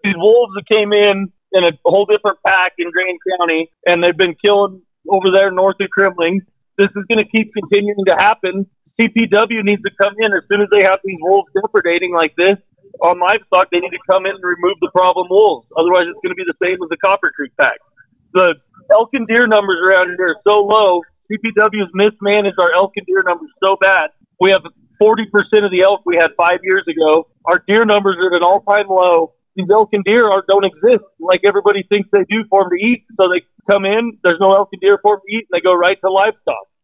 these wolves that came in a whole different pack in Grand County, and they've been killing over there north of Kremling. This is going to keep continuing to happen. CPW needs to come in as soon as they have these wolves depredating like this on livestock. They need to come in and remove the problem wolves. Otherwise, it's going to be the same as the Copper Creek pack. The elk and deer numbers around here are so low. CPW's mismanaged our elk and deer numbers so bad. We have 40% of the elk we had 5 years ago. Our deer numbers are at an all-time low. These elk and deer don't exist like everybody thinks they do for them to eat. So they come in, there's no elk and deer for them to eat, and they go right to livestock.